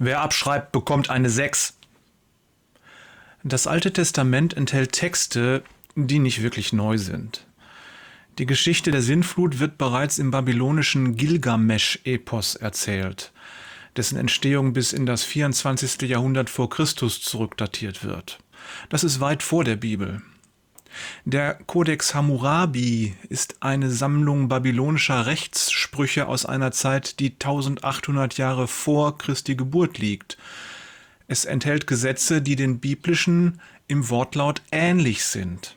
Wer abschreibt, bekommt eine 6. Das Alte Testament enthält Texte, die nicht wirklich neu sind. Die Geschichte der Sintflut wird bereits im babylonischen Gilgamesch-Epos erzählt, dessen Entstehung bis in das 24. Jahrhundert vor Christus zurückdatiert wird. Das ist weit vor der Bibel. Der Codex Hammurabi ist eine Sammlung babylonischer Rechtssprüche aus einer Zeit, die 1800 Jahre vor Christi Geburt liegt. Es enthält Gesetze, die den biblischen im Wortlaut ähnlich sind.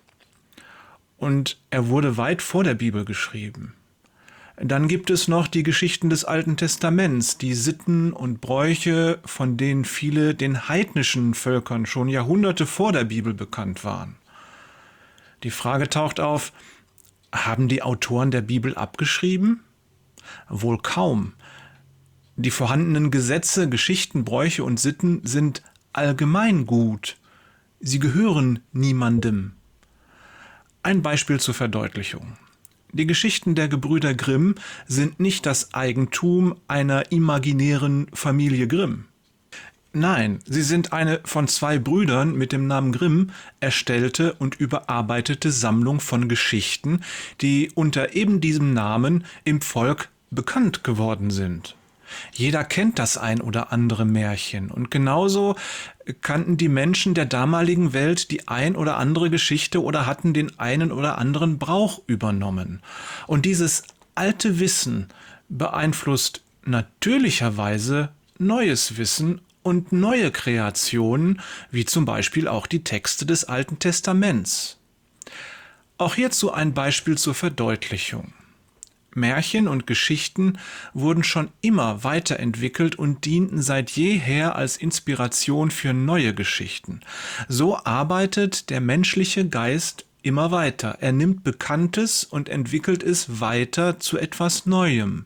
Und er wurde weit vor der Bibel geschrieben. Dann gibt es noch die Geschichten des Alten Testaments, die Sitten und Bräuche, von denen viele den heidnischen Völkern schon Jahrhunderte vor der Bibel bekannt waren. Die Frage taucht auf, haben die Autoren der Bibel abgeschrieben? Wohl kaum. Die vorhandenen Gesetze, Geschichten, Bräuche und Sitten sind allgemeingut. Sie gehören niemandem. Ein Beispiel zur Verdeutlichung. Die Geschichten der Gebrüder Grimm sind nicht das Eigentum einer imaginären Familie Grimm. Nein, sie sind eine von 2 Brüdern mit dem Namen Grimm erstellte und überarbeitete Sammlung von Geschichten, die unter eben diesem Namen im Volk bekannt geworden sind. Jeder kennt das ein oder andere Märchen und genauso kannten die Menschen der damaligen Welt die ein oder andere Geschichte oder hatten den einen oder anderen Brauch übernommen. Und dieses alte Wissen beeinflusst natürlicherweise neues Wissen und neue Kreationen, wie zum Beispiel auch die Texte des Alten Testaments. Auch hierzu ein Beispiel zur Verdeutlichung. Märchen und Geschichten wurden schon immer weiterentwickelt und dienten seit jeher als Inspiration für neue Geschichten. So arbeitet der menschliche Geist immer weiter. Er nimmt Bekanntes und entwickelt es weiter zu etwas Neuem.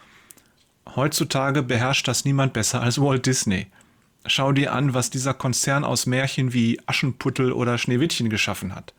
Heutzutage beherrscht das niemand besser als Walt Disney. Schau dir an, was dieser Konzern aus Märchen wie Aschenputtel oder Schneewittchen geschaffen hat.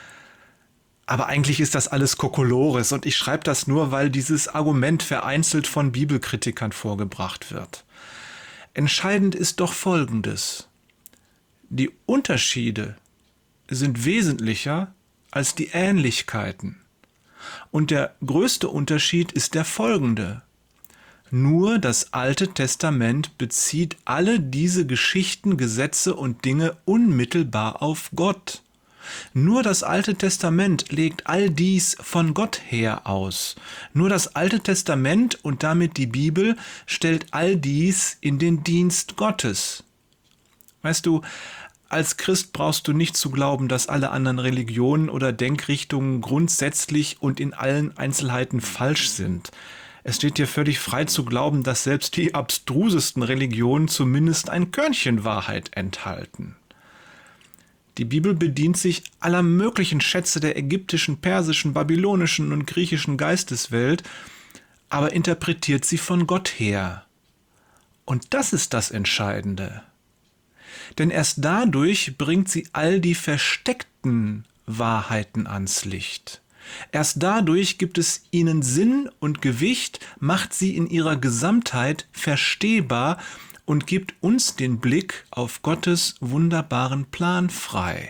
Aber eigentlich ist das alles Kokolores und ich schreibe das nur, weil dieses Argument vereinzelt von Bibelkritikern vorgebracht wird. Entscheidend ist doch Folgendes. Die Unterschiede sind wesentlicher als die Ähnlichkeiten. Und der größte Unterschied ist der folgende. Nur das Alte Testament bezieht alle diese Geschichten, Gesetze und Dinge unmittelbar auf Gott. Nur das Alte Testament legt all dies von Gott her aus. Nur das Alte Testament und damit die Bibel stellt all dies in den Dienst Gottes. Weißt du, als Christ brauchst du nicht zu glauben, dass alle anderen Religionen oder Denkrichtungen grundsätzlich und in allen Einzelheiten falsch sind. Es steht dir völlig frei zu glauben, dass selbst die abstrusesten Religionen zumindest ein Körnchen Wahrheit enthalten. Die Bibel bedient sich aller möglichen Schätze der ägyptischen, persischen, babylonischen und griechischen Geisteswelt, aber interpretiert sie von Gott her. Und das ist das Entscheidende. Denn erst dadurch bringt sie all die versteckten Wahrheiten ans Licht. Erst dadurch gibt es ihnen Sinn und Gewicht, macht sie in ihrer Gesamtheit verstehbar und gibt uns den Blick auf Gottes wunderbaren Plan frei.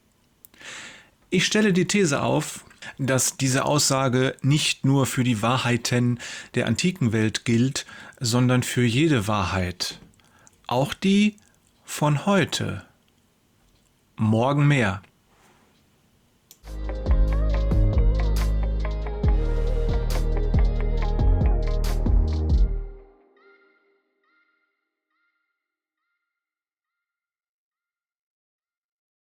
Ich stelle die These auf, dass diese Aussage nicht nur für die Wahrheiten der antiken Welt gilt, sondern für jede Wahrheit, auch die von heute. Morgen mehr.